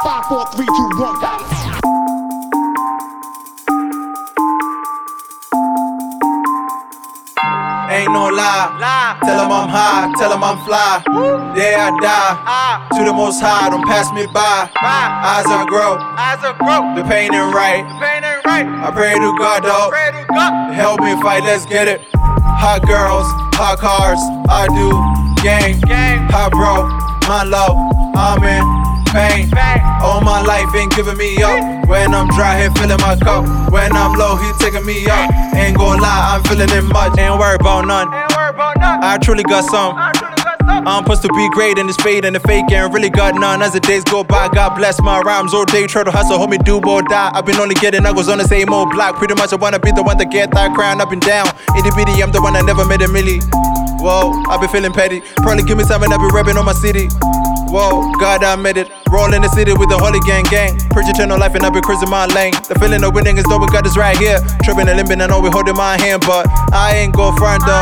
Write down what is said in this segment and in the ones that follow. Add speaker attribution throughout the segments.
Speaker 1: 5, 4, 3, 2, 1.
Speaker 2: Ain't no lie, tell them I'm high, tell them I'm fly. There I die, to the most high, don't pass me by. As I grow, the pain ain't right. I pray to God, though, help me fight, let's get it. Hot girls, hot cars, I do gang. Hot bro, my low, I'm in pain. All my life ain't giving me up. When I'm dry, he filling my cup. When I'm low, he taking me up. Ain't gon' lie, I'm feeling it much. Ain't worried about none. I truly got some. I'm supposed to be great in this fade and the fake ain't really got none. As the days go by, God bless my rhymes all day. Try to hustle, homie, do or die. I've been only getting nuggles on the same old block. Pretty much I wanna be the one that get that crown up and down. Itty bitty, I'm the one that never made a milli. Whoa, I been feeling petty. Probably give me something, I be rapping on my city. Whoa, God, I made it. Roll in the city with the holy gang. Preach eternal life and I be cruising my lane. The feeling of winning is though we got this right here. Tripping and limping, I know we holding my hand, but I ain't go front though.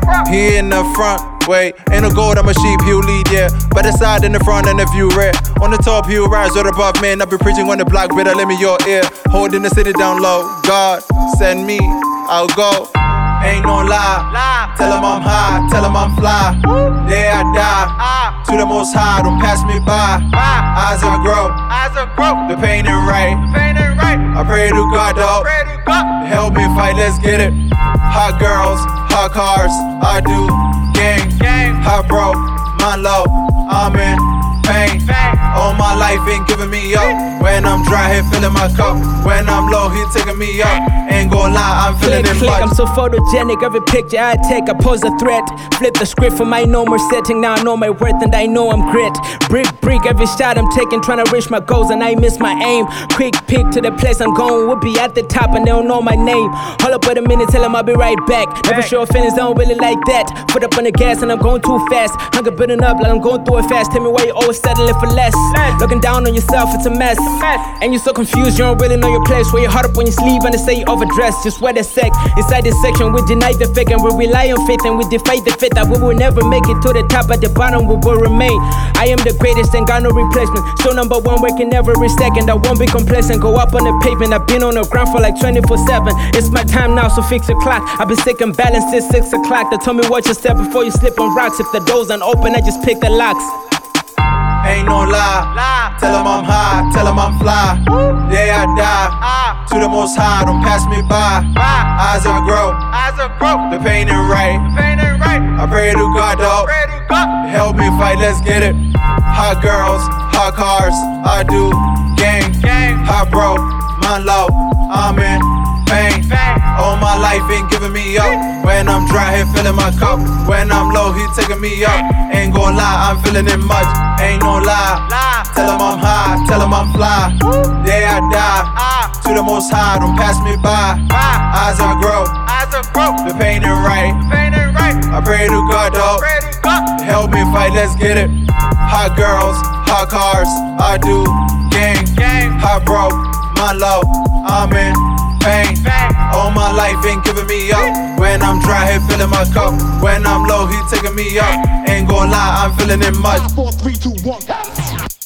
Speaker 2: He in the front. Wait, ain't no gold, I'm a sheep, he'll lead, yeah. By the side, in the front, and the view red. On the top, he'll rise right above, man. I be preaching on the block, better let me your ear. Holding the city down low. God, send me, I'll go. Ain't no lie, tell him I'm high, tell him I'm fly. There I die, to the most high, don't pass me by. As I grow, the pain ain't right. I pray to God, though, help me fight, let's get it. Hot girls, hot cars, I do gang. Hot bro, my low, I'm in pain. All my life ain't giving me up. When I'm dry, he filling my cup. When I'm low, he taking me up. Ain't gon' lie, I'm feeling it much.
Speaker 3: I'm so photogenic, every picture I take, I pose a threat. Flip the script for my normal setting, now I know my worth and I know I'm grit. Brick, every shot I'm taking, trying to reach my goals and I miss my aim. Quick pick to the place I'm going, we'll be at the top and they don't know my name. Hold up with a minute, tell them I'll be right back. Never show feelings, don't really like that. Foot up on the gas and I'm going too fast. Hunger building up like I'm going through it fast. Tell me why you always settling for less. Looking down on yourself, it's a mess. And you're so confused, you don't really know your place. Wear your heart up on your sleeve and they say you overdressed. Just wear the sec. Inside this section, we deny the fake and we rely on faith and we defy the fate that we will never make it to the top. At the bottom, we will remain. I am the greatest and got no replacement. So number one, working every second. I won't be complacent. Go up on the pavement. I've been on the ground for like 24/7. It's my time now, so fix your clock. I've been sick and balanced since 6 o'clock. They told me watch your step before you slip on rocks. If the doors aren't open, I just pick the locks.
Speaker 2: Ain't no lie, tell him I'm high, tell him I'm fly. There I die, to the most high, don't pass me by. As I grow, the pain ain't right. I pray to God, though, help me fight, let's get it. Hot girls, hot cars, I do gang. Hot bro, my low, I'm in pain. All my life ain't giving me up. When I'm dry, he filling my cup. When I'm low, he taking me up. Ain't gon' lie, I'm feeling it much. Ain't no lie, tell him I'm high, tell him I'm fly. There I die, to the most high, don't pass me by. As I grow, the pain ain't right. I pray to God, though, help me fight, let's get it. Hot girls, hot cars, I do gang. Hot bro, my low, I'm in pain. All my life ain't giving me up. When I'm dry, he filling my cup. When I'm low, he taking me up. Ain't gon' lie, I'm feeling it much.
Speaker 1: 5, 4, 3, 2, 1.